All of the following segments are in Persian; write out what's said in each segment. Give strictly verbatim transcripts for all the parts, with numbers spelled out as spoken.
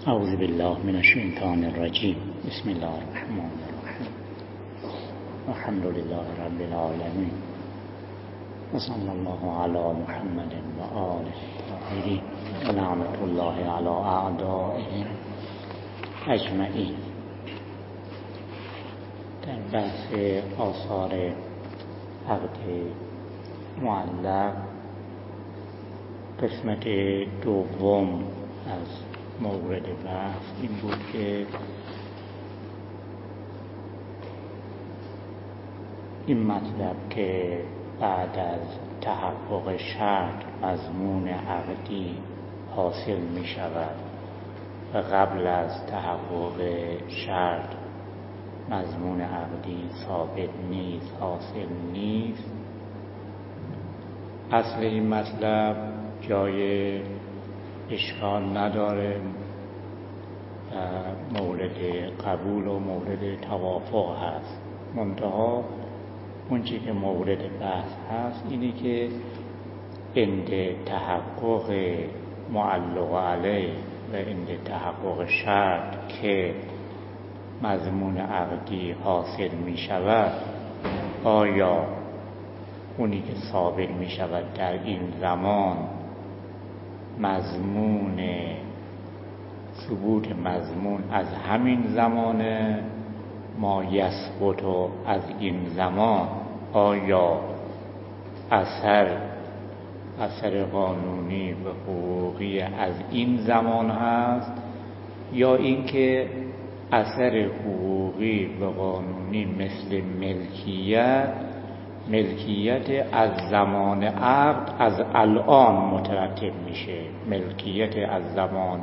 اعوذ بالله من الشیطان الرجیم. بسم الله الرحمن الرحیم. الحمد لله رب العالمین و صلی الله علی محمد و آله الطاهرین و لعنت الله علی اعدائهم اجمعین. در بحث آثار عقد معلق قسمت دوم از مورد بحث این بود که این مطلب که بعد از تحقق شرط مضمون عقدی حاصل می شود و قبل از تحقق شرط مضمون عقدی ثابت نیست، حاصل نیست. اصل این مطلب جای اشکال نداره و مورد قبول و مورد توافق هست. منتها اون چی که مورد بحث هست اینی که عند تحقق معلق علیه و عند تحقق شرط که مضمون عقدی حاصل می شود، آیا اونی که ثابت می شود در این زمان مضمون ثبوت مضمون از همین زمان ما یثبت از این زمان، آیا اثر اثر قانونی و حقوقی از این زمان هست، یا اینکه اثر حقوقی و قانونی مثل ملکیت ملکیت از زمان عقد از الان مترتب میشه، ملکیت از زمان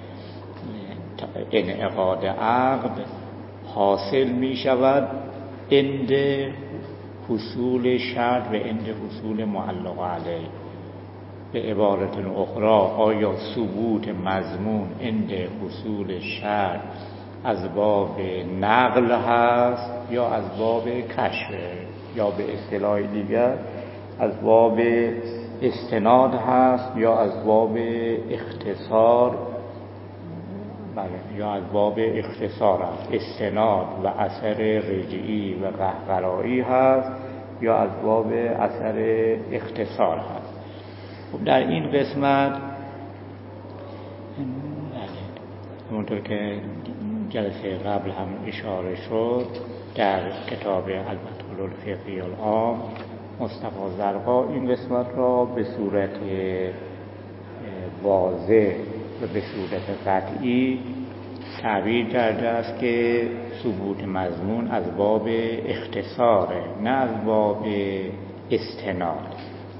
انعقاد عقد حاصل میشود عند حصول شرط و عند حصول معلق علیه. به عبارت اخرى، آیا ثبوت مضمون عند حصول شرط از باب نقل هست یا از باب کشف، یا به اصطلاح دیگر از باب استناد هست یا از باب اختصار، بله یا از باب اختصار هست. استناد و اثر رجعی و قهقرایی هست یا از باب اثر اختصار هست. خب در این قسمت همونطور که جلسه قبل هم اشاره شد، در کتاب المدخل الفقهی العام مصطفی زرقا این قسمت را به صورت واضح و به صورت قطعی تعبیر کرده است که ثبوت مضمون از باب اختصاره، نه از باب استناد.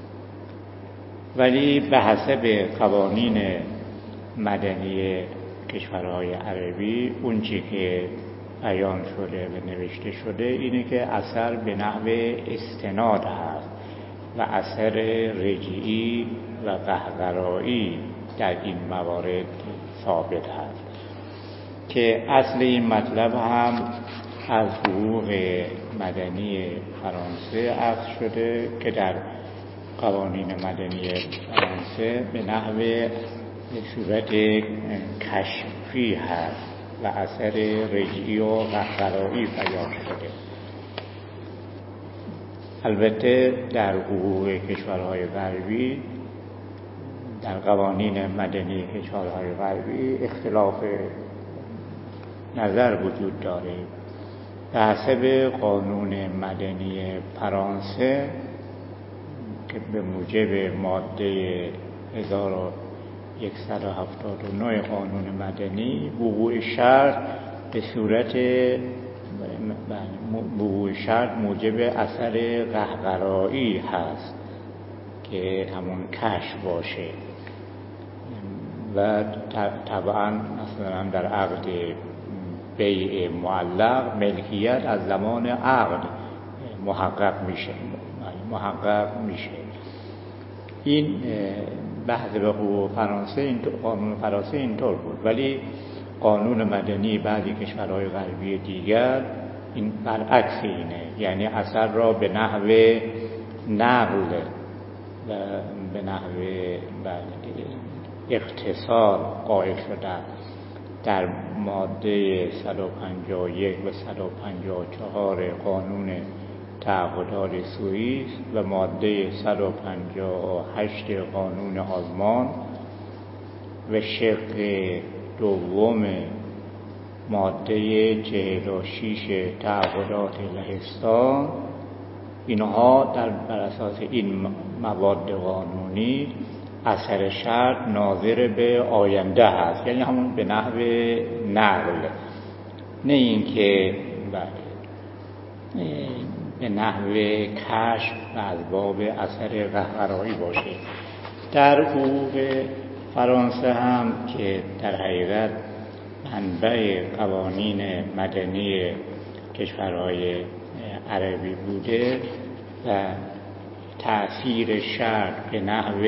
ولی به حسب قوانین مدنی کشورهای عربی اون چی که بیان شده و نوشته شده اینه که اثر به نحو استناد هست و اثر رجعی و قهقرایی در این موارد ثابت هست، که اصل این مطلب هم از حقوق مدنی فرانسه اخذ شده که در قوانین مدنی فرانسه به نحو به صورت کشفی هست و اثر رجعی و قهقرایی بیان شده. البته در حقوق کشورهای غربی، در قوانین مدنی کشورهای غربی اختلاف نظر وجود داره. به حسب قانون مدنی فرانسه که به موجب ماده هزار و صد و هفتاد و نه قانون مدنی، وقوع شرط به صورت وقوع شرط موجب اثر قهقرایی هست که همون کشف باشه و طبعا مثلا در عقد بیع معلق ملکیت از زمان عقد محقق میشه محقق میشه این بحث به حقوق فرانسه، این قانون فرانسه اینطور بود. ولی قانون مدنی بعضی کشورهای غربی دیگر این برعکس اینه، یعنی اثر را به نحو نقل و به نحو اختصار قائل شدن. در ماده صد و پنجاه و یک و صد و پنجاه و چهار قانون تعهدات سوئیس و ماده صد و پنجاه و هشت قانون آلمان و شق دوم ماده چهل و شش تعهدات لهستان، اینها در بر اساس این مواد قانونی اثر شرط ناظر به آینده هست، یعنی همون به نحو نقل، نه اینکه به نحو کشف و از باب اثر قهقرایی باشه. در حقوق فرانسه هم که در حقیقت منبع قوانین مدنی کشورهای عربی بوده و تأثیر شرط به نحو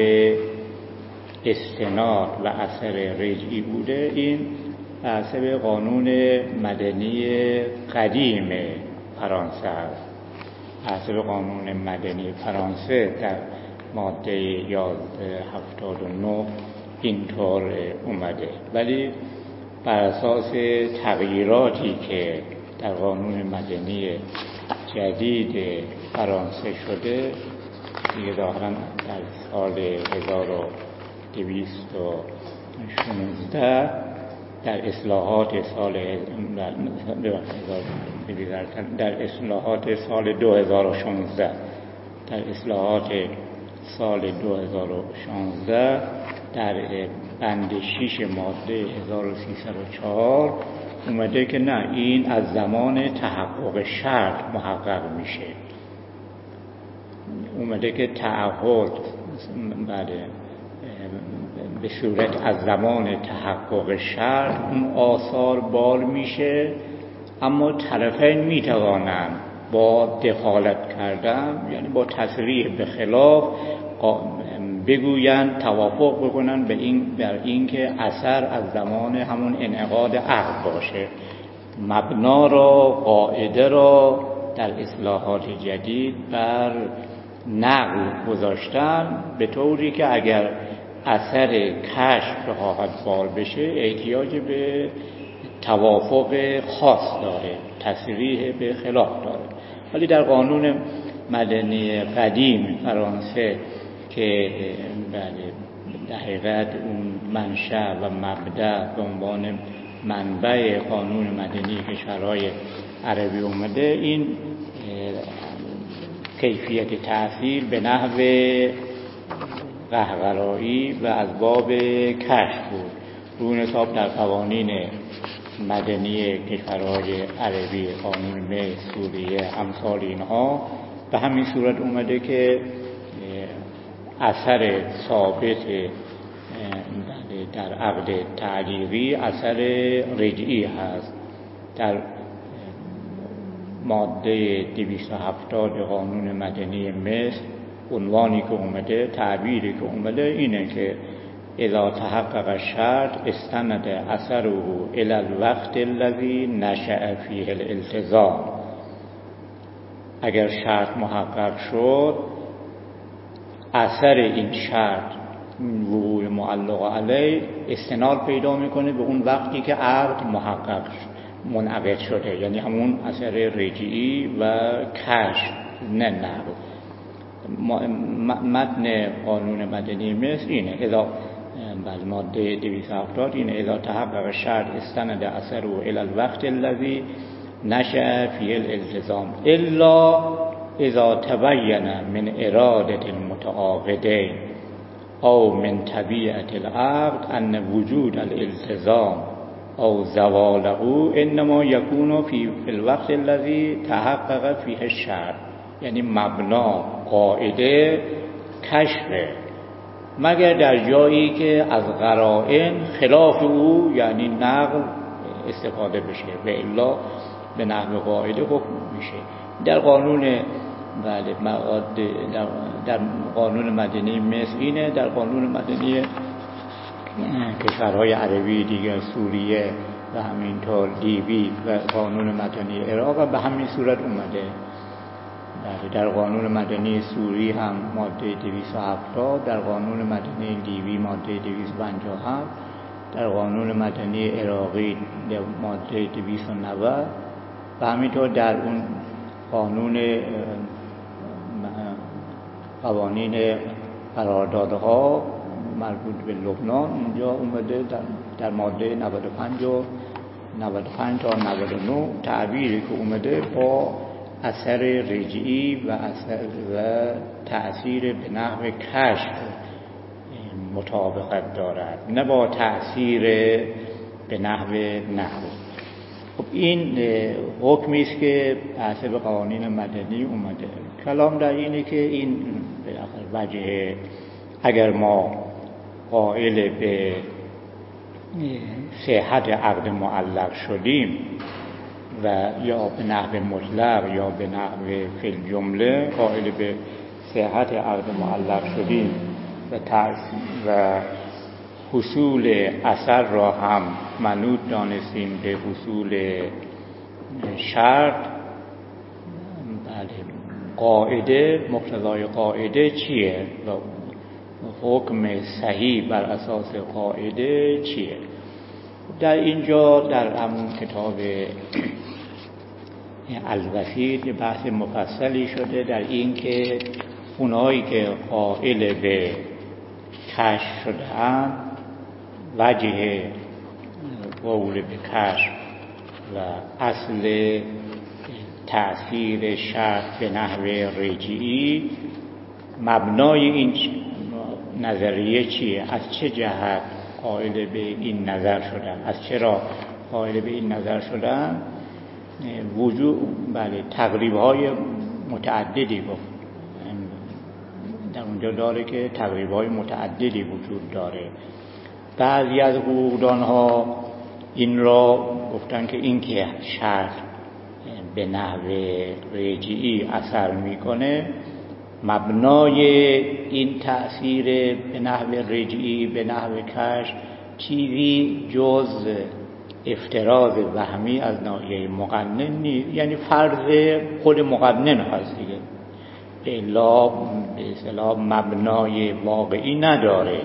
استناد و اثر رجعی بوده، این حسب قانون مدنی قدیم فرانسه است. حسب قانون مدنی فرانسه در ماده یازده هفتاد و نه اینطور اومده، ولی بر اساس تغییراتی که در قانون مدنی جدید فرانسه شده دیگه ظاهراً در سال هزار و دویست و شانزده در اصلاحات سال در اصلاحات سال دو هزار و شانزده در اصلاحات سال دو هزار و شانزده در بند شش ماده هزار و سیصد و چهار اومده که نه، این از زمان تحقق شرط محقق میشه. اومده که تعهد بله به صورت از زمان تحقق شرط اون آثار بال میشه، اما طرفین میتوانند با دخالت کردن، یعنی با تصریح به خلاف بگویند، توافق بکنن به این بر این که اثر از زمان همون انعقاد عقد باشه. مبنا را، قاعده را در اصلاحات جدید بر نقل گذاشتن، به طوری که اگر اثر کشف بخواهد بال بشه احتیاج به توافق خاص داره، تصریح به خلاف داره. ولی در قانون مدنی قدیم فرانسه که در حقیقت اون منشأ و مبدأ به عنوان منبع قانون مدنی کشورهای عربی اومده، این کیفیت تأثیر به نحو قهقرایی و از باب کشف بود. رو این حساب در قوانین مدنی کشورهای عربی، قانون مصر، سوریه، امثال اینها به همین صورت اومده که اثر ثابت در عقد تعلیقی اثر رجعی هست. در ماده دویست و هفتاد قانون مدنی مصر عنوانی که اومده، تعبیری که اومده اینه که اذا تحقق الشرط استند اثره الی الوقت الذی نشأ فیه الالتزام. اگر شرط محقق شد، اثر این شرط وقوع معلق علیه استناد پیدا میکنه به اون وقتی که عقد محقق منعقد شده، یعنی همون اثر رجعی و کشف، نه نقل. متن قانون مدنی مصر اینه، اذا بل ماده دویست و هفتاد اینه اذا تحقق شرط استند اثره الی الوقت الذی نشأ فیه الالتزام الا اذا تبین من اراده المتعاقدین او من طبیعت العقد ان وجود الالتزام او زواله انما یکون فی الوقت الذی تحقق فیه الشرط. یعنی مبنا، قاعده کشفه، مگر در جایی که از قرائن خلاف او یعنی نقل استفاده بشه، و الا به نحو قاعده حکم میشه. در قانون بله در, در قانون مدنی مصر اینه، در قانون مدنی کشورهای عربی دیگر، سوریه و همینطور لیبی و قانون مدنی عراق به همین صورت اومده. در قانون مدنی سوری هم ماده دویست و هفتاد، در قانون مدنی لیبی ماده دویست و پنجاه و هفت در قانون مدنی عراقی در ماده دویست و نود و همینطور در اون قانون قوانین قراردادها مربوط به لبنان اونجا اومده در, در ماده نود و پنج و نود و پنج تا نود و نه تعبیری که اومده با اثر رجعی و اثر و تأثیر به نحو کشف مطابقت دارد، نه با تأثیر به نحو نحوی. خب این حکمی است که حسب قوانین مدنی اومده. کلام در اینه که این به آخر وجه اگر ما قائل به صحت عقد معلق شدیم و یا به نحو مطلق یا به نحو فی الجمله قائل به صحت عقد معلق شدیم و و حصول اثر را هم منوط دانستیم به حصول شرط، بله قاعده مقتضای قاعده چیه و حکم صحیح بر اساس قاعده چیه؟ در اینجا در همون کتاب الوسیط بحث مفصلی شده در این که اونایی که قائل به کشف شده‌اند وجه قول به کشف و اصل تأثیر شرط به نحو رجعی مبنای این نظریه چیه؟ از چه جهت قائل به این نظر شدن؟ از چرا قائل به این نظر شدن؟ وجود بله تقریب‌های متعددی گفت در اونجا داره که تقریب‌های متعددی وجود داره. بعضی از حقوقدان‌ها این را گفتن که این که شرط به نحو رجعی اثر میکنه مبنای این تأثیر به نحو رجعی به نحو کشف چیزی جز افتراض وهمی از ناحیه مقنن نیست، یعنی فرض خود مقنن هست دیگه، الا به اصطلاح مبنای واقعی نداره.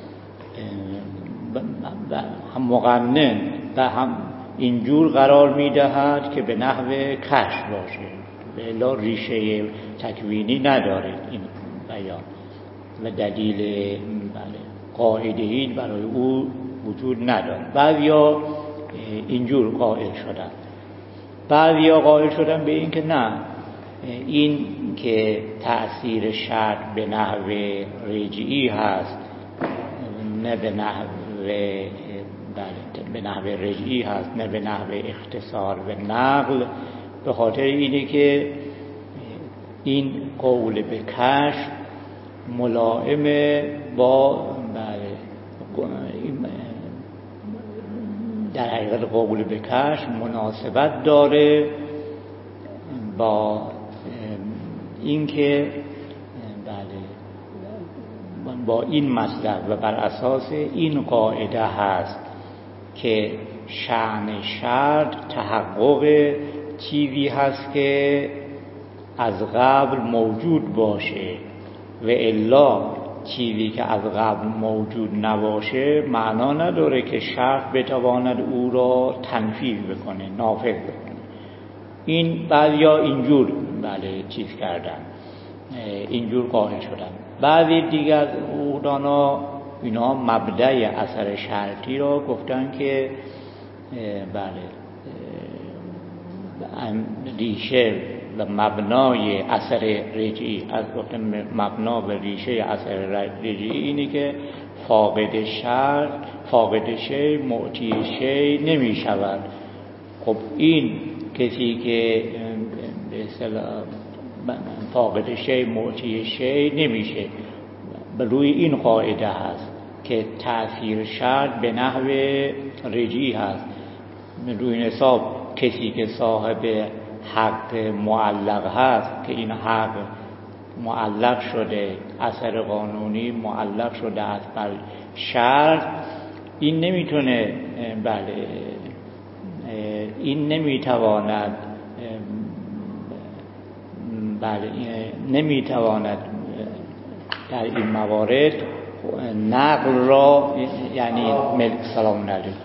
هم مقنن و هم اینجور قرار میدهد که به نحو کشف باشه، الا ریشه تکوینی نداره این بیان و دلیل بله قاعده‌ای برای او وجود نداره. بعضیا اینجور قائل شدن، بعضیا قائل شدن به این که نه، این که تأثیر شرط به نحو رجعی هست نه به نحو بله به نحو رجعی هست نه به نحو اختصار و نقل، به خاطر اینه که این قول به کشف ملائم با بله در حقیقت قول به کشف مناسبت داره با اینکه بله با این مطلب و بر اساس این قاعده هست که شأن شرط تحقق چیزی هست که از قبل موجود باشه و الا چیزی که از قبل موجود نباشه معنا نداره که شرط بتواند او را تنفیذ بکنه، نافذ بکنه. این بعضیا اینجور بله چیز کردن، اینجور قائل شدن. بعضی دیگر حقوقدانا اینا مبدأ اثر شرطی را گفتن که بله ریشه و مبنای اثر رجعی، از گفتن مبنا و ریشه اثر رجعی اینه که فاقد شرط فاقد شی معطی شی نمی شود. خب این کسی که به اصطلاح فاقد شی معطی شی نمیشه، به روی این قاعده هست که تأثیر شرط به نحو رجعی هست. روی این حساب کسی که صاحب حق معلق هست که این حق معلق شده، اثر قانونی معلق شده است بر شرط، این نمیتونه بله این نمیتواند بله نمیتواند در این موارد نقل را یعنی ملک سلام علیکم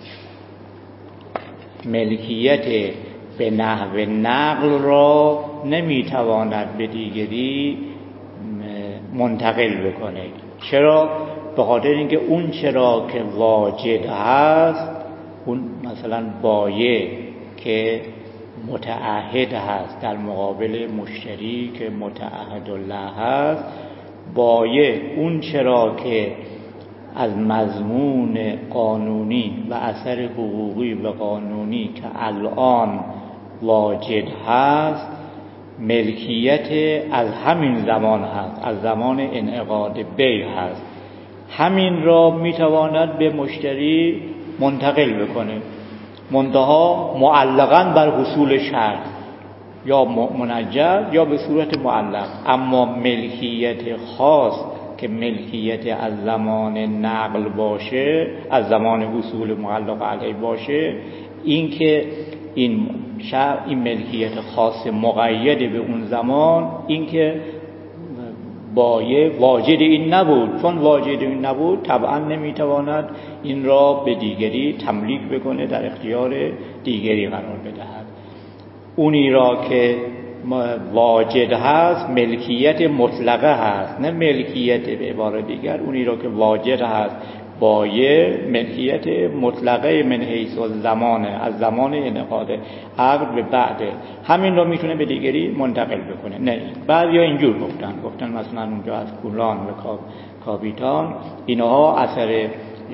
ملکیت به نحو نقل را نمیتواند به دیگری منتقل بکنه. چرا؟ به خاطر اینکه اون چرا که واجد هست، اون مثلا بایع که متعهد هست در مقابل مشتری که متعهد الله هست، بایع اون چرا که از مضمون قانونی و اثر حقوقی و قانونی که الان واجد هست، ملکیت از همین زمان هست، از زمان انعقاد بیع هست، همین را میتواند به مشتری منتقل بکنه، منتها معلقاً بر حصول شرط یا منجز یا به صورت معلق. اما ملکیت خاص که ملکیت از زمان نقل باشه، از زمان حصول معلق علیه باشه، این که این شرط، این ملکیت خاص مقید به اون زمان، این که بایع واجد این نبود، چون واجد این نبود طبعا نمیتواند این را به دیگری تملیک بکنه، در اختیار دیگری قرار بدهد. اونی را که واجد هست ملکیت مطلقه هست، نه ملکیت به عبارت دیگر اونی را که واجد هست بایع ملکیت مطلقه من حیث الزمانه، از زمان انعقاد عقد به بعد، همین رو میتونه به دیگری منتقل بکنه. نه بعضیا اینجور گفتن گفتن مثلا اونجا از کولان و کاپیتان اینها اثر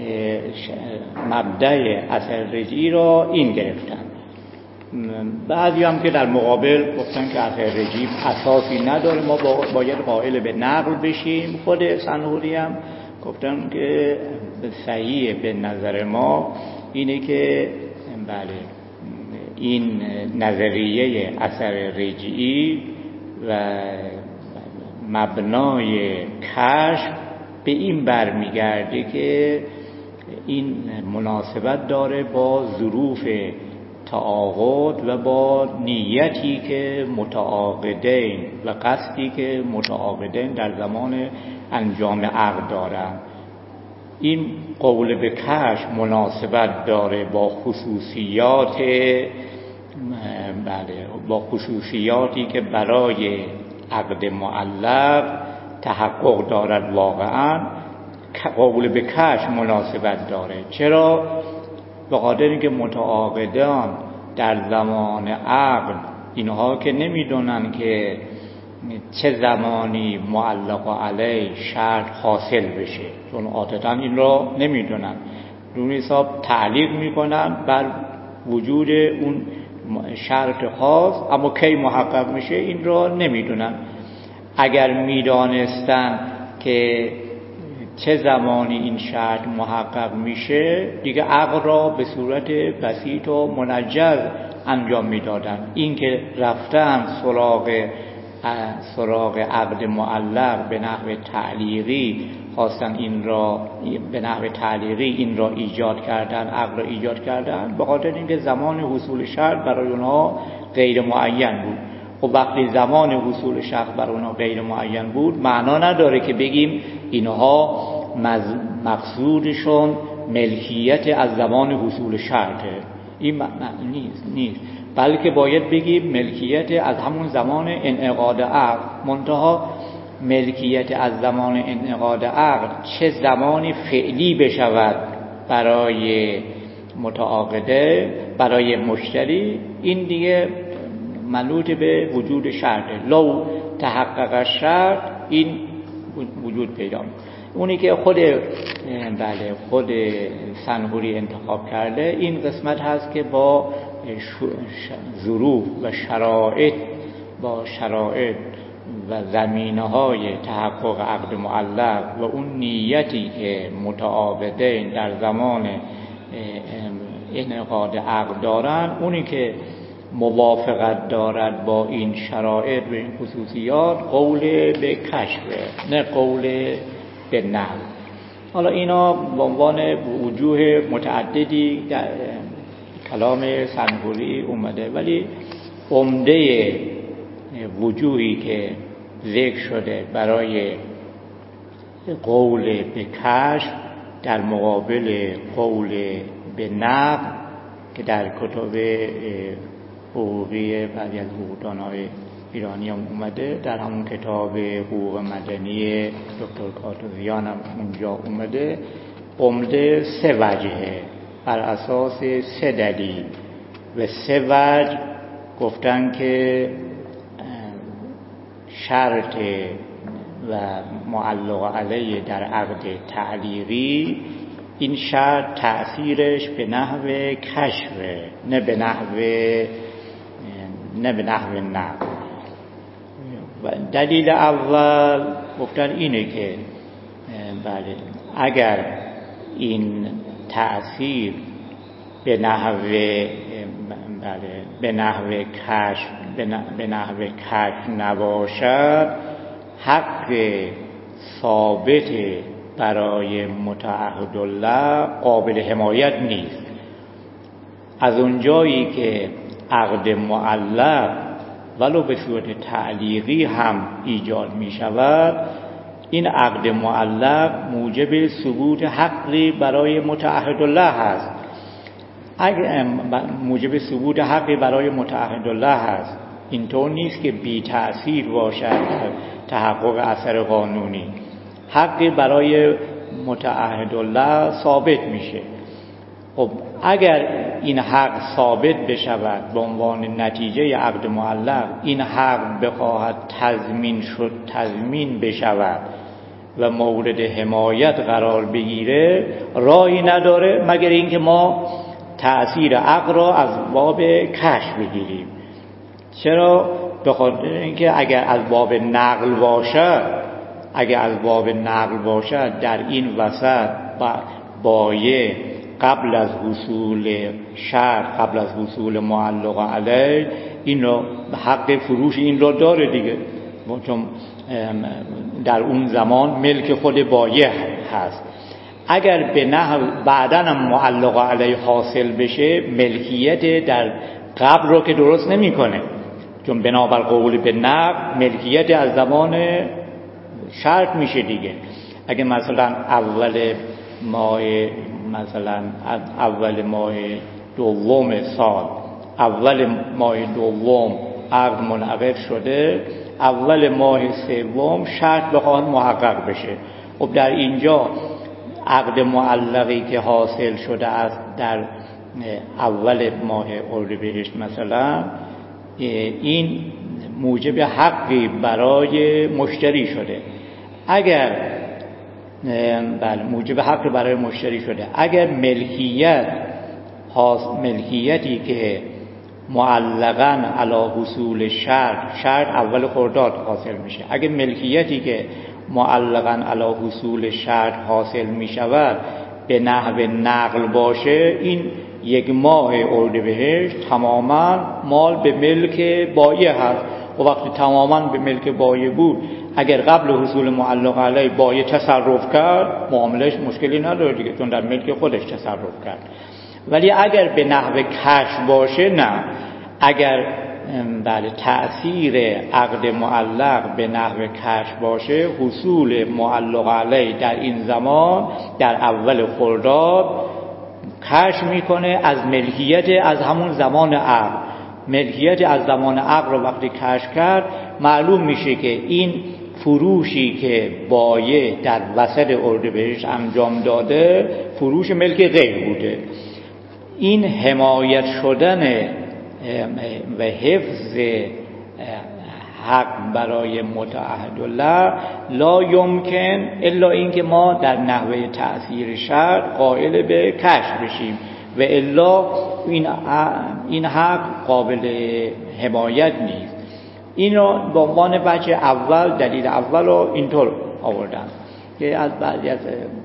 مبدأ اثر رجعی را این گرفتن. بعضی هم که در مقابل گفتن که اثر رجعی اساسی نداره، ما باید قائل به نقل بشیم. خود سنهوری هم گفتن که صحیح به نظر ما اینه که بله این نظریه اثر رجعی و مبنای کشف به این برمیگرده که این مناسبت داره با ظروف تعاقد و با نیتی که متعاقدین و قصدی که متعاقدین در زمان انجام عقد دارن. این قول به کشف مناسبت داره با خصوصیات بله با خصوصیاتی که برای عقد معلق تحقق دارد. واقعا قول به کشف مناسبت داره. چرا؟ به خاطر اینکه متعاقدان در زمان عقد اینها که نمیدونن که چه زمانی معلق علیه شرط حاصل بشه، چون عادتا این را نمیدونن، دون حساب تعلیق میکنن بر وجود اون شرط خاص، اما کی محقق میشه این را نمیدونن. اگر میدانستن که چه زمانی این شرط محقق میشه، دیگه عقد را به صورت بسیط و منجز انجام میدادن. این که رفتن سراغ سراغ عقد معلق به نحو تعلیقی، خواستن این را به نحو تعلیقی این را ایجاد کردن، عقد را ایجاد کردن، به خاطر اینکه زمان حصول شرط برای اونها غیر معین بود. خب وقتی زمان حصول شرط برای اونها غیر معین بود، معنا نداره که بگیم اینها مقصودشون ملکیت از زمان حصول شرطه. این معنی نیست نیست بلکه باید بگیم ملکیت از همون زمان انعقاد عقد. منتها ملکیت از زمان انعقاد عقد چه زمانی فعلی بشود برای متعاقده، برای مشتری، این دیگه منوط به وجود شرطه. لو تحقق شرط این وجود پیدا می‌کنه. اونی که خود بله خود سنهوری انتخاب کرده این قسمت هست که با ظروف و شرایط با شرایط و زمینه‌های تحقق عقد معلق و اون نیتی که متعاقدین در زمان انعقاد عقد دارن، اونی که موافقت دارد با این شرایط و این خصوصیات قول به کشفه، نه قول به نقل. حالا اینا به عنوان وجوه متعددی در کلام سنهوری اومده، ولی عمده وجوهی که ذکر شده برای قول به کشف در مقابل قول به نقل که در کتب حقوقی بعضی از حقوقدان‌های ایرانی هم اومده، در همون کتاب حقوق مدنی دکتر کاتوزیان هم اونجا اومده، عمده سه وجهه بر اساس سه دلیل و سه وجه گفتن که شرط و معلق علیه در عقد تعلیقی این شرط تأثیرش به نحو کشفه، نه به نحو نه به نحو نقل. دلیل اول گفتن اینه که بله اگر این تأثیر به نحو بله به نحو کشف به نحو کشف نباشد، حق ثابت برای متعهدالله قابل حمایت نیست. از اونجایی که عقد معلق ولو به صورت تعلیقی هم ایجاد می شود، این عقد معلق موجب ثبوت حقی برای متعهدالله هست. اگر موجب ثبوت حقی برای متعهدالله هست، اینطور نیست که بی تأثیر باشد تحقق اثر قانونی. حقی برای متعهدالله ثابت میشه. خب اگر این حق ثابت بشود به عنوان نتیجه عقد معلق، این حق بخواهد تضمین شد تضمین بشود و مورد حمایت قرار بگیره، راهی نداره مگر اینکه ما تأثیر عقد را از باب کشف بگیریم. چرا؟ به خاطر اینکه اگر از باب نقل باشد اگر از باب نقل باشد در این وسط بایع قبل از حصول شرط، قبل از حصول معلق علیه، این رو حق فروش این رو داره دیگه، چون در اون زمان ملک خود بایع هست. اگر به نحو بعداً هم معلق علیه حاصل بشه، ملکیت در قبل رو که درست نمی‌کنه، چون بنابر قول به نقل ملکیت از زمان شرط میشه دیگه. اگه مثلا اول ماه مثلا اول ماه دوم سال اول ماه دوم عقد منعقد شده، اول ماه سوم شرط بخواد محقق بشه، خب در اینجا عقد معلقی که حاصل شده است در اول ماه اردیبهشت مثلا، این موجب حقی برای مشتری شده. اگر بله موجب حقی برای مشتری شده اگر ملکیت ملکیتی که معلقاً علی حصول شرط شرط اول خرداد حاصل میشه، اگر ملکیتی که معلقاً علی حصول شرط حاصل میشود به نحو نقل باشه، این یک ماه اردیبهشت تماما مال به ملک بایع هست. و وقتی تماما به ملک بایع بود، اگر قبل حصول معلق علیه بایع تصرف کرد، معاملش مشکلی نداره دیگه، چون در ملک خودش تصرف کرد. ولی اگر به نحو کشف باشه، نه. اگر بله تأثیر عقد معلق به نحو کشف باشه، حصول معلق علیه در این زمان در اول خرداد کشف میکنه از ملکیت از همون زمان عقد. ملکیت از زمان عقد رو وقتی کشف کرد، معلوم میشه که این فروشی که بایع در وسط اردیبهشت انجام داده فروش ملک غیر بوده. این حمایت شدن و حفظ حق برای متعهدالله لا یمکن الا اینکه ما در نحوه تأثیر شرط قائل به کشف بشیم و الا این این حق قابل حمایت نیست. این رو به عنوان وجه اول، دلیل اول رو اینطور آوردن که از بعضی از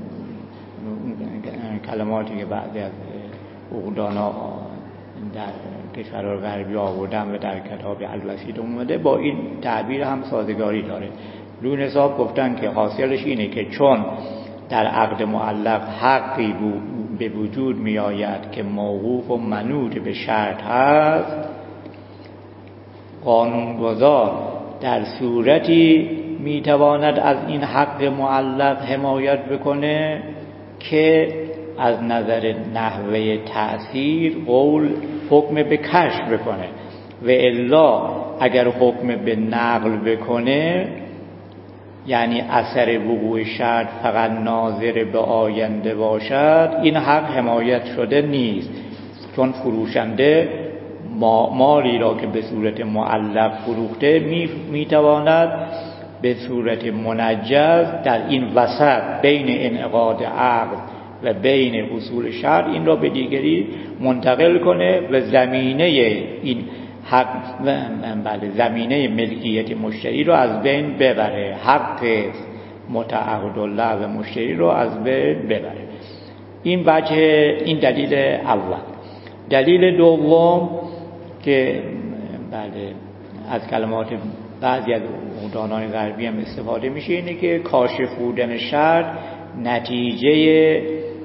کلماتی که بعضی از حقوقدانا در کشورهای غربی آوردن و در کتاب الوسیط اومده، با این تعبیر هم سازگاری داره. روی حساب گفتن که حاصلش اینه که چون در عقد معلق حقی به وجود می آید که موقوف و منوط به شرط هست، قانونگذار در صورتی میتواند از این حق معلق حمایت بکنه که از نظر نحوه تأثیر قول حکم به کشف بکنه و الا اگر حکم به نقل بکنه، یعنی اثر وقوع شرط فقط ناظر به آینده باشد، این حق حمایت شده نیست، چون فروشنده مالی را که به صورت معلق فروخته می میتواند به صورت منجز در این وسط بین انعقاد عقد و بین اصول شرط این را به دیگری منتقل کنه و زمینه این حق بله زمینه ملکیت مشتری رو از بین ببره، حق متعهد الله و مشتری رو از بین ببره. این وجه، این دلیل اول. دلیل دوم که بله از کلمات بعضی از دانای غربی هم استفاده میشه اینه که کاشف بودن شرط نتیجه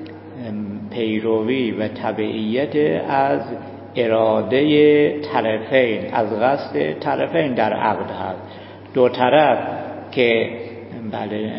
پیروی و تبعیت از اراده طرفین، از قصد طرفین در عقد هست. دو طرف که بله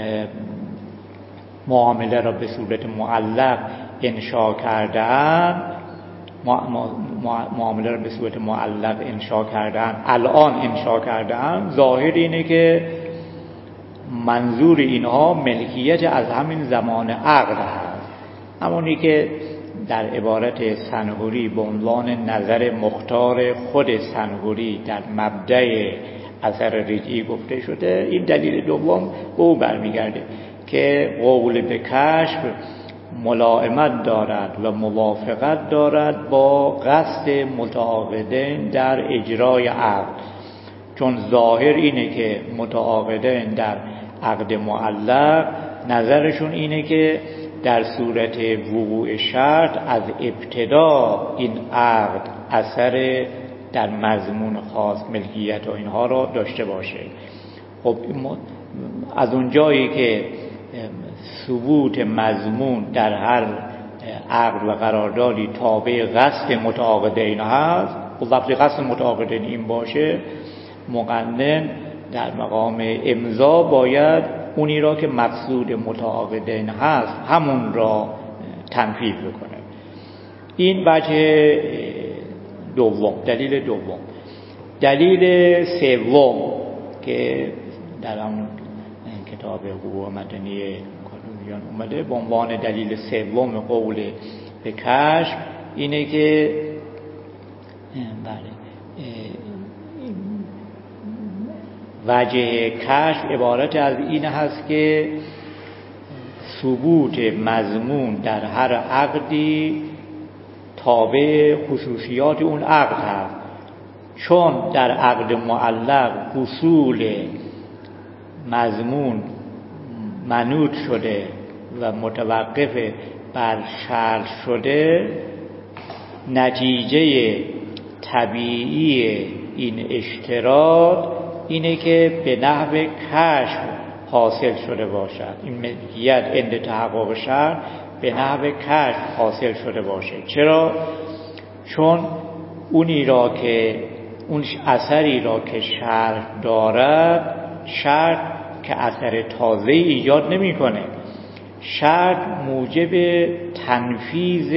معامله را به صورت معلق انشا کردن، معامله را به صورت معلق انشا کردن، الان انشا کردن، ظاهر اینه که منظور اینها ملکیت از همین زمان عقد هست، همونی که در عبارت سنهوری به عنوان نظر مختار خود سنهوری در مبدأ اثر رجعی گفته شده. این دلیل دوم به او برمیگرده که قول به کشف ملائمت دارد و موافقت دارد با قصد متعاقدین در اجرای عقد، چون ظاهر اینه که متعاقدین در عقد معلق نظرشون اینه که در صورت وقوع شرط از ابتدا این عقد اثر در مضمون خاص ملکیت و اینها را داشته باشه. خب از اون جایی که ثبوت مضمون در هر عقد و قراردادی تابع قصد متعاقدین هست، و وقتی قصد متعاقدین این باشه، مقنن در مقام امضا باید اونی را که مقصود متعاقدین هست همون را تنفیذ بکنه. این وجه دوم، دلیل دوم. دلیل سوم که در همون کتاب حقوق مدنی کالوزیان اومده به عنوان دلیل سوم قول به کشف اینه که بله وجه کشف عبارت از این هست که ثبوت مضمون در هر عقدی تابع خصوصیات اون عقد هست، چون در عقد معلق حصول مضمون منوط شده و متوقف بر شرط شده، نتیجه طبیعی این اشتراط اینه که به نحو کشف حاصل شده باشد، این ملکیت عند تحقق شرط به نحو کشف حاصل شده باشه. چرا؟ چون اونی را که اون اثری را که شرط دارد، شرط که اثر تازه ایجاد نمی کنه، شرط موجب تنفیذ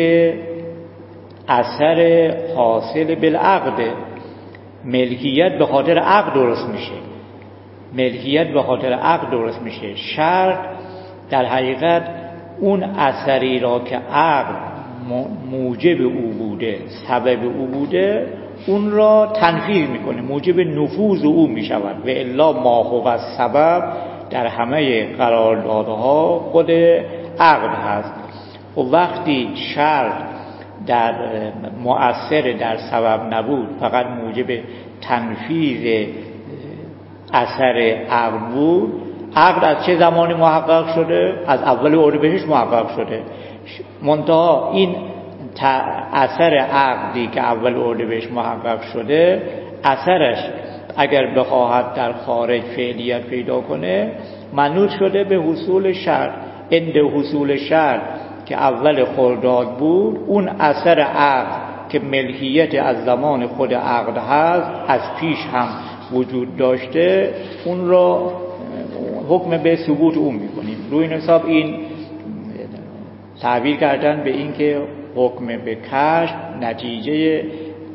اثر حاصل بالعقد. ملکیت به خاطر عقد درست میشه، ملکیت به خاطر عقد درست میشه. شرط در حقیقت اون اثری را که عقد موجب او بوده، سبب او بوده، اون را تنفیذ میکنه، موجب نفوذ او میشود. و الا ما هو السبب در همه قراردادها خود عقد هست. و وقتی شرط در مؤثر در سبب نبود، فقط موجب تنفیذ اثر عقد بود، عقد از چه زمانی محقق شده؟ از اول اردیبهشت محقق شده. منتها این اثر عقدی که اول اردیبهشت محقق شده، اثرش اگر بخواهد در خارج فعلیت پیدا کنه، منوط شده به حصول شرط. عند حصول شرط که اول خرداد بود، اون اثر عقد که ملکیت از زمان خود عقد هست، از پیش هم وجود داشته، اون را حکم به ثبوت اون میکنیم. روی این حساب این تعبیر کردن به این که حکم به کشف نتیجه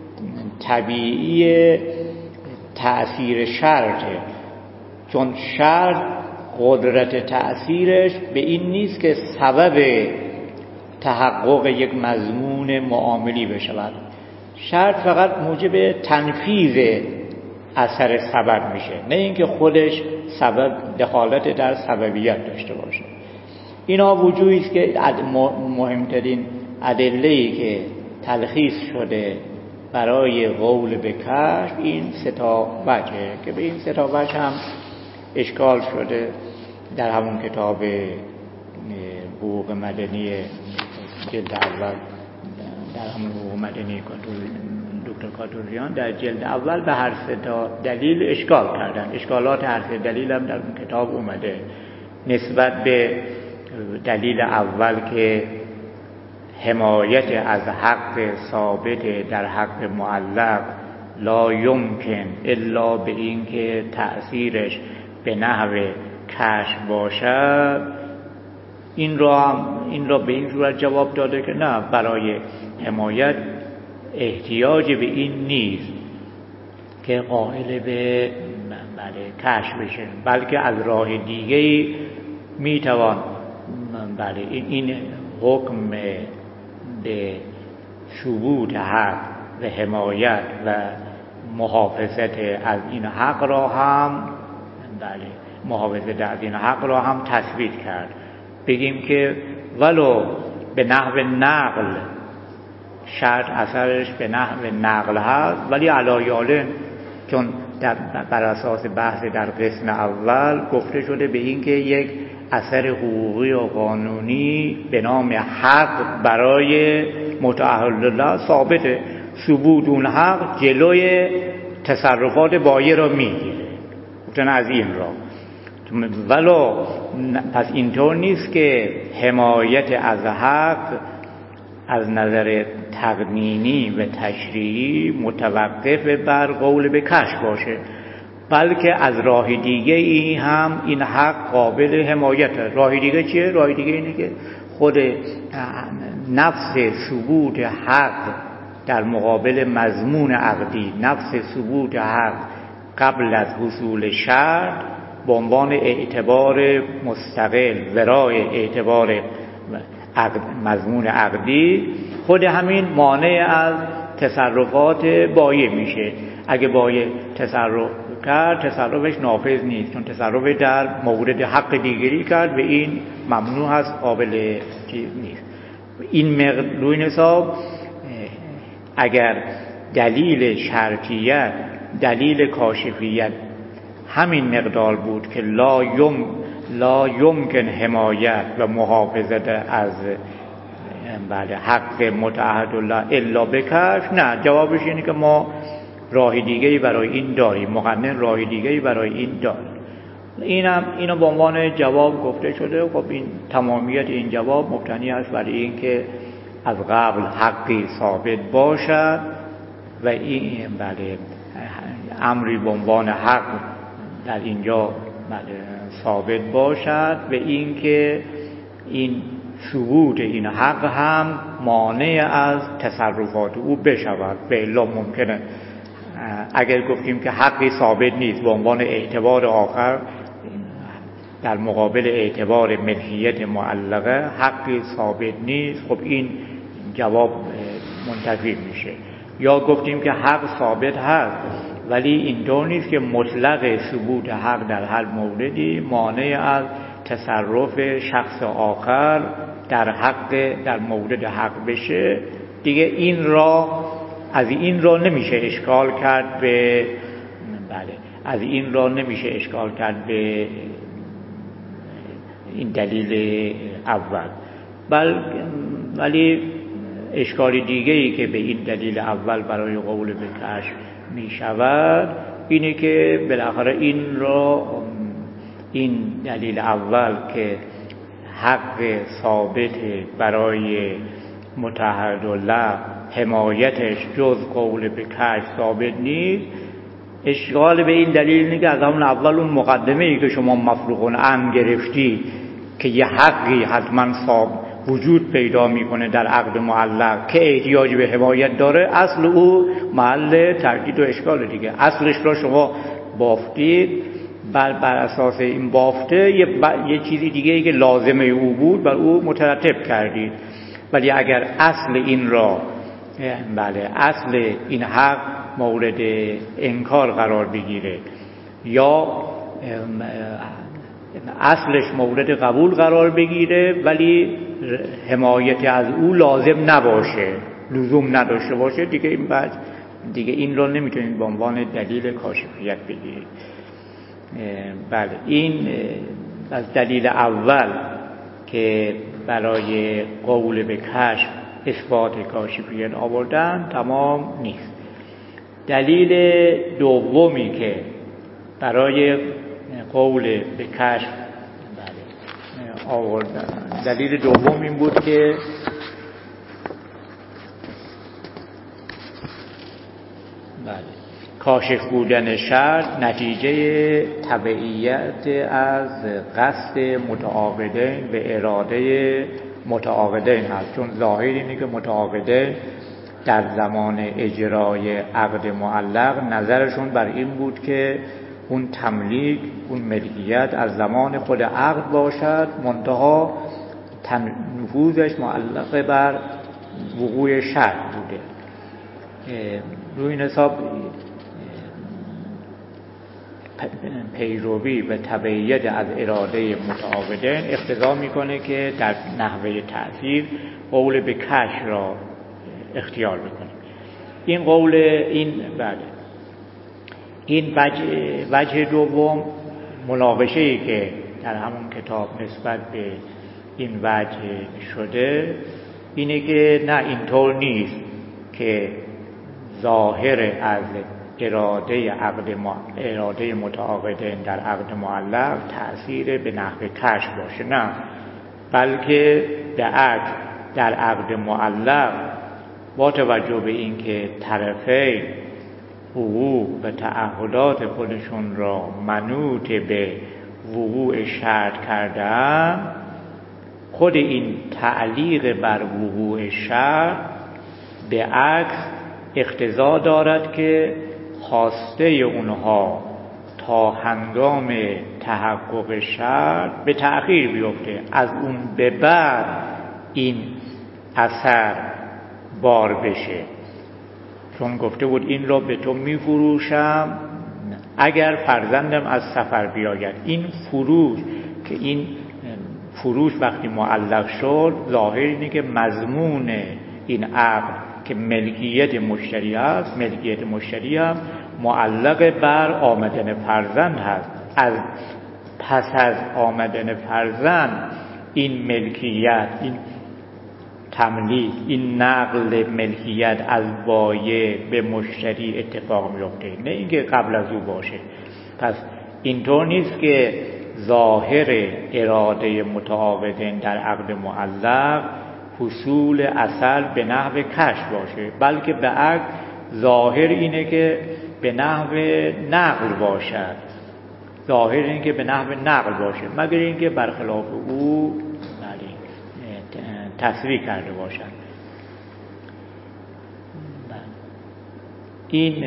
طبیعی تأثیر شرطه، چون شرط قدرت تأثیرش به این نیست که سبب تحقق یک مضمون معاملی بشود. شرط فقط موجب تنفیذ اثر سبب میشه، نه اینکه خودش سبب دخالت در سببیت داشته باشه. اینا وجوهی است که مهمترین ادله‌ای که تلخیص شده برای قول به کشف این سه تا وجه، که به این سه تا وجه هم اشکال شده در همون کتاب حقوق مدنی جلد اول، در همون حقوق مدنی دکتر کاتوریان در جلد اول به هر سه تا دلیل اشکال کردن. اشکالات هر سه دلیل هم در اون کتاب اومده. نسبت به دلیل اول که حمایت از حق ثابت در حق معلق لا یمکن الا به این که تأثیرش به نحو کشف باشد، این را هم این را به این صورت جواب داده که نه، برای حمایت احتیاج به این نیست که قائل به بله کشف بشه، بلکه از راه دیگه‌ای میتوان بله این حکم به ثبوت حق و حمایت و محافظت از این حق را هم بله محافظت از این حق را هم تثبیت کرد. بگیم که ولو به نحو نقل شرط اثرش به نحو نقل هست، ولی علایالن چون در بر اساس بحث در قسم اول گفته شده به این که یک اثر حقوقی و قانونی به نام حق برای متأهل الله ثابته، ثبوت اون حق جلوی تصرفات بایع را میگیره. گفتن از این را ولو پس اینطور نیست که حمایت از حق از نظر تقنینی و تشریعی متوقف بر قول به کشف باشه، بلکه از راه دیگه ای هم این حق قابل حمایت. راه دیگه چیه؟ راه دیگه اینه که خود نفس ثبوت حق در مقابل مضمون عقدی، نفس ثبوت حق قبل از حصول شرط به عنوان اعتبار مستقل ورای اعتبار عقد مضمون عقدی، خود همین مانع از تصرفات بایع میشه. اگه بایع تصرف کرد تصرفش نافذ نیست، چون تصرف در مورد حق دیگری کرد و این ممنوع هست، قابل چیز نیست. این روی این حساب اگر دلیل شرطیت دلیل کاشفیت همین مقدار بود که لا یم لا یمکن حمایت و محافظت از بله حق متعهد الله الا بکشف، نه، جوابش اینه که ما راه دیگه‌ای برای این داریم، مقنن راه دیگه‌ای برای این داریم. اینم اینو به عنوان جواب گفته شده. خب این تمامیت این جواب مبتنی است بر این که از قبل حقی ثابت باشد و این بله امری به عنوان حق در اینجا بله ثابت باشد و این که این ثبوت این حق هم مانع از تصرفات او بشود. به الا ممکنه اگر گفتیم که حقی ثابت نیست به عنوان اعتبار آخر در مقابل اعتبار ملکیت معلقه حقی ثابت نیست، خب این جواب منتفی میشه. یا گفتیم که حق ثابت هست ولی اینطور نیست که مطلق ثبوت حق در هر موردی مانع از تصرف شخص آخر در حق در مورد حق بشه. دیگه این را از این را نمیشه اشکال کرد به بله از این را نمیشه اشکال کرد به این دلیل اول. بل ولی اشکال دیگه‌ای که به این دلیل اول برای قول به کشف می شود اینه که بالاخره این را این دلیل اول که حق ثابت برای متعهد الله حمایتش جز قول به کشف ثابت نیست، اشکال به این دلیل اینه که از همون اول اون مقدمه ای که شما مفروغ عن گرفتی که یه حقی حتما صاحب وجود پیدا میکنه در عقد معلق که احتیاج به حمایت داره، اصل او محل تردید و اشکال دیگه. اصلش را شما بافتید، بر, بر اساس این بافته یه, یه چیزی دیگه ای که لازمه او بود بر او مترتب کردید. ولی اگر اصل این را بله اصل این حق مورد انکار قرار بگیره یا اصلش مورد قبول قرار بگیره ولی حمایت از او لازم نباشه، لزوم نداشته باشه، دیگه این بعد دیگه این رو نمیتونید به عنوان دلیل کاشفیت بگیرید. بله این از دلیل اول که برای قول به کشف اثبات کاشفیت آوردن تمام نیست. دلیل دومی که برای قول به کشف بله آوردن، دلیل دوم این بود که بله کاشف بودن شرط نتیجه تبعیت از قصد متعاقدین به اراده متعاقدین هست، چون ظاهر اینه که متعاقدین در زمان اجرای عقد معلق نظرشون بر این بود که اون تملیک، اون ملکیت از زمان خود عقد باشد، منتها نفوذش معلق بر وقوع شرط بوده. روی این حساب پیروی به تبعیت از اراده متعاقدین اقتضا میکنه که در نحوه تأثیر قول به کشف را اختیار بکنه. این قول این بله این وجه, وجه دوم مناقشه‌ای که در همون کتاب نسبت به این وجه شده اینه که نه اینطور نیست که ظاهر از اراده عقد اراده متعاقدین در عقد معلق تأثیر به نحو کشف باشه، نه، بلکه به عکس در عقد معلق با توجه به اینکه طرفین حقوق و تعهدات خودشون را منوط به وقوع شرط کردن، خود این تعلیق بر وقوع شرط به عکس اقتضا دارد که خواسته اونها تا هنگام تحقق شرط به تأخیر بیفته، از اون به بعد این اثر بار بشه. چون گفته بود این را به تو میفروشم اگر فرزندم از سفر بیاید. این فروش که این فروش وقتی معلق شد ظاهر اینه که مضمون این عقد که ملکیت مشتری است، ملکیت مشتری هم معلق بر آمدن فرزند هست. از پس از آمدن فرزند این ملکیت، این تملیک، این نقل ملکیت از بایع به مشتری اتفاق میفته، نه اینکه قبل از او باشه. پس اینطور نیست که ظاهر اراده متعاقدین در عقد معلق حصول اصل به نحو کشف باشه، بلکه به عکس ظاهر اینه که به نحو نقل باشد، ظاهر اینه که به نحو نقل باشه، مگر اینکه برخلاف او تصریح کرده باشد. این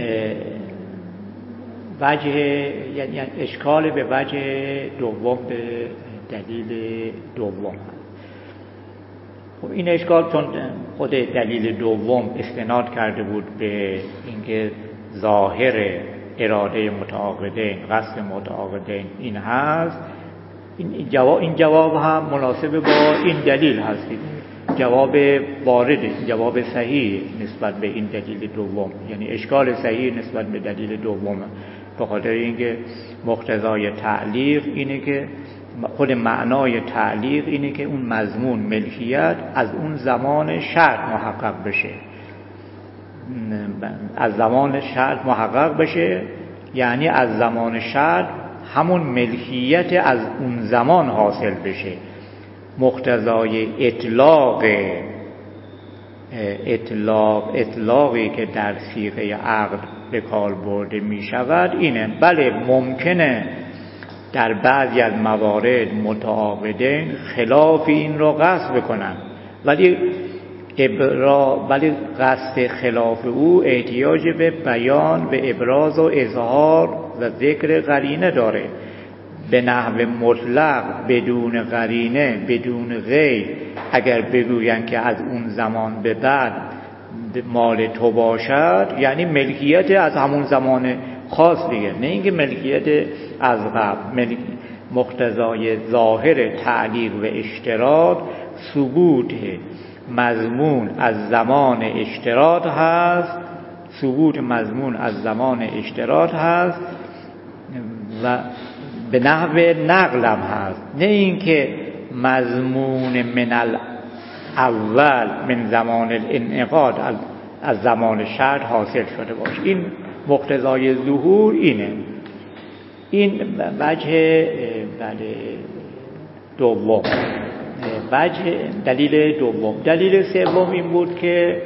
وجه یعنی اشکال به وجه دوم، به دلیل دوم. خب این اشکال چون خود دلیل دوم استناد کرده بود به اینکه ظاهر اراده متعاقدین، قصد متعاقدین این هست، این جواب این جواب هم مناسب با این دلیل هست، جواب وارده، جواب صحیح نسبت به این دلیل دوم، یعنی اشکال صحیح نسبت به دلیل دوم، به خاطر اینکه مقتضای تعلیق اینه که خود معنای تعلیق اینه که اون مضمون ملکیت از اون زمان شرط محقق بشه، از زمان شرط محقق بشه، یعنی از زمان شرط همون ملکیت از اون زمان حاصل بشه. مقتضای اطلاق اطلاق اطلاقی که در صیغه عقد به کار برده می شود اینه. بله ممکنه در بعضی از موارد متعاقدین خلاف این را قصد بکنن، ولی ابرا ولی قصد خلاف او احتیاج به بیان و ابراز و اظهار و ذکر قرینه داره. به نحو مطلق بدون قرینه بدون غیر اگر بگوین که از اون زمان به بعد مال تو باشد، یعنی ملکیت از همون زمان خاص دیگه، نه اینکه ملکیت از قبل. ملک... مقتضای ظاهر تعلیق و اشتراط ثبوت مضمون از زمان اشتراط هست، ثبوت مضمون از زمان اشتراط هست و به نحو نقلم هست، نه اینکه مضمون من الاول من زمان الانعقاد از زمان شرط حاصل شده باشه. این مقتضای ظهور اینه. این وجه بله دوم، وجه دلیل دوم. دلیل سوم این بود که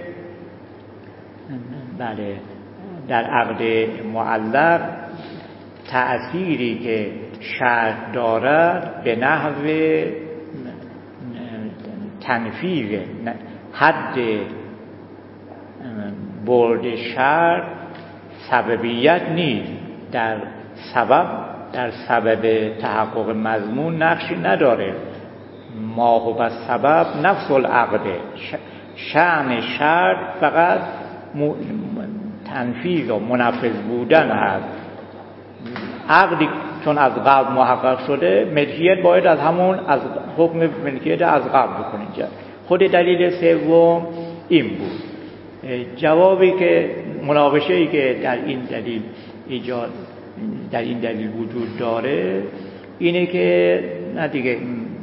بله در عقد معلق تأثیری که شرط دارد به نحو تنفیذ حد برد شرط سببیت نیست، در سبب در سبب تحقق مضمون نقشی نداره. ما هو سبب نفس العقد، شأن شرط فقط تنفیذ و منفذ بودن هست. عقدی چون از قبل محقق شده، ملکیت باید از همون از حکم ملکیت از قبل بکنید. خود دلیل سوم این بود. جوابی که مناقشه‌ای که در این دلیل ایجاد در این دلیل وجود داره اینه که نه دیگه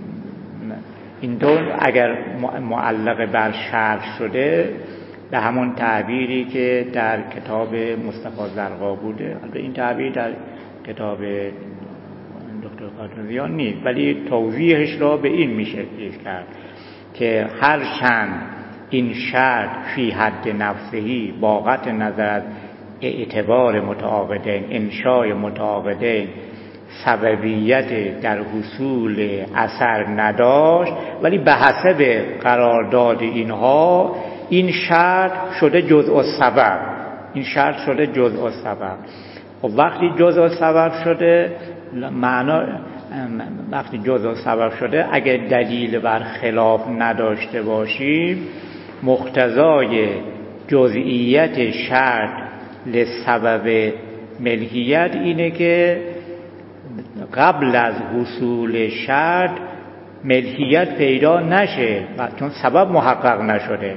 اینطور اگر معلق بر شرط شده به همون تعبیری که در کتاب مصطفی زرقا بوده، البته این تعبیر در کتاب دکتر قاطزیان نیست، ولی توضیحش را به این میشه کرد که هر چند این شرط فی حد نفسهی با قطع نظر از اعتبار متعاقدین انشای متعاقدین سببیت در حصول اثر نداشت، ولی به حسب قرارداد اینها این شرط شده جزء السبب. این شرط شده جزء السبب. و وقتی جزء سبب شده معنا وقتی جزء سبب شده اگر دلیل بر خلاف نداشته باشیم، مقتضای جزئیت شرط لسبب ملکیت اینه که قبل از حصول شرط ملکیت پیدا نشه، چون سبب محقق نشده.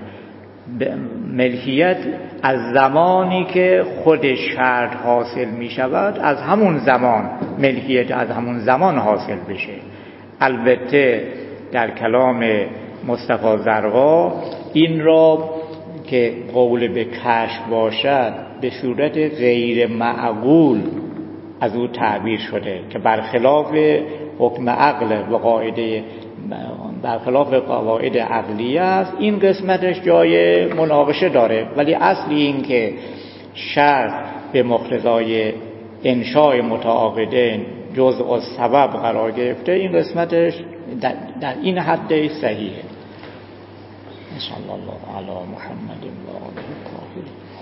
ملکیت از زمانی که خود شرط حاصل می شود، از همون زمان ملکیت از همون زمان حاصل بشه. البته در کلام مصطفی زرقا این را که قول به کشف باشد به صورت غیر معقول از او تعبیر شده که برخلاف حکم عقل و قاعده برخلاف قواعد عقلیه است. این قسمتش جای مناقشه داره، ولی اصلی این که شرط به مقتضای انشای متعاقدین جزء السبب قرار گرفته، این قسمتش در, در این حد صحیحه. صلی الله علی محمد و آله الطاهرین.